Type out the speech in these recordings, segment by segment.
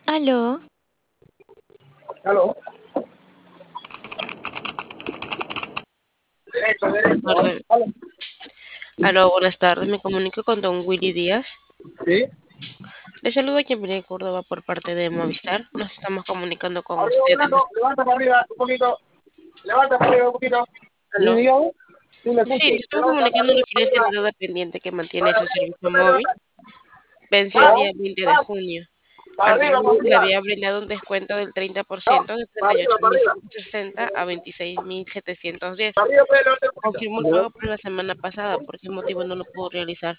Aló, Aló. Derecho, derecho. Tarde. Aló. Aló, buenas tardes. Me comunico con don Willy Díaz. Sí. Le saludo a Kimberly Córdoba por parte de Movistar. Nos estamos comunicando con Arriba usted. un rato, levanta para arriba un poquito. Levanta para arriba un poquito. Sí, Aló. dígame. Sí, me Sí, escucho. le estamos Levanta para comunicando en arriba, para referencia a arriba. la deuda pendiente que mantiene Para su arriba, servicio móvil. Venció el día 20 de junio. para arriba, para Anteriormente le arriba. había brindado un descuento del No, 30% de para arriba, para arriba. 38.160 a 26.710. Para arriba puede levantar un poquito. Confirmó el pago para la semana pasada. ¿Por qué motivo no lo pudo realizar?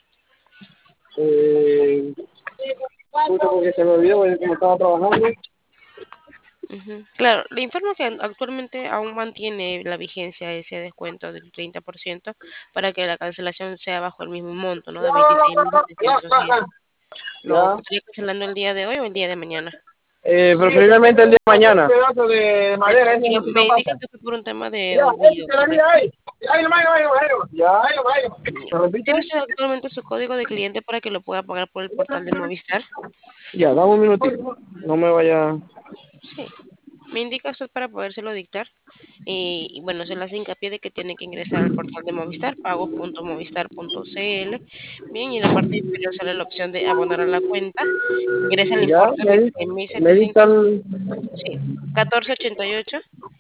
Eh, Justo porque se me olvidó, porque como estaba trabajando. Ujú. Claro, le informo que actualmente aún mantiene la vigencia ese descuento del 30% para que la cancelación sea bajo el mismo monto, ¿no? No, De no, veintiséis mil no, no, setecientos no, diez. no. ¿Lo Ya. estaría cancelando el día de hoy o el día de mañana? Preferiblemente el día de mañana. Un pedazo de madera, ese Diga, no se me pasa. indica que fue por un tema de Ya, olvido, échate la vida ¿correcto? ahí. Ahí nomás, ahí nomás, ahí nomás. Ya, ahí nomás, ahí nomás. ¿Se repite? ¿Tiene usted actualmente su código de cliente para que lo pueda pagar por el portal de Movistar? Ya, dame un minutito. No me vaya. Sí. Me indica usted para podérselo dictar. Y bueno, se le hace hincapié de que tiene que ingresar al portal de Movistar, pagos.movistar.cl. Bien, y en la parte inferior sale la opción de abonar a la cuenta. Ingresa el Ya, importe de 6.700, Medical sí, 1488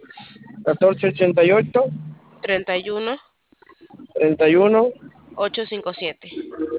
1488 31 31 857.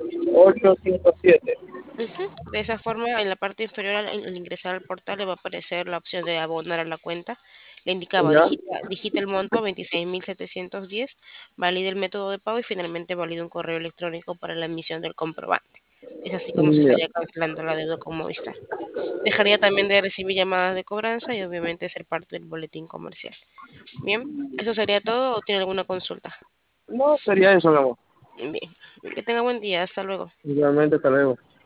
857. Ujú. De esa forma, en la parte inferior, al ingresar al portal, le va a aparecer la opción de abonar a la cuenta. Le indicaba, Ya. digita el monto 26.710, valida el método de pago y finalmente valida un correo electrónico para la emisión del comprobante. Es así como se Ya. estaría cancelando la deuda con Movistar. Dejaría también de recibir llamadas de cobranza y obviamente ser parte del boletín comercial. Bien, ¿eso sería todo o tiene alguna consulta? No, sería eso, mi amor. Bien, que tenga buen día, hasta luego. Igualmente, hasta luego.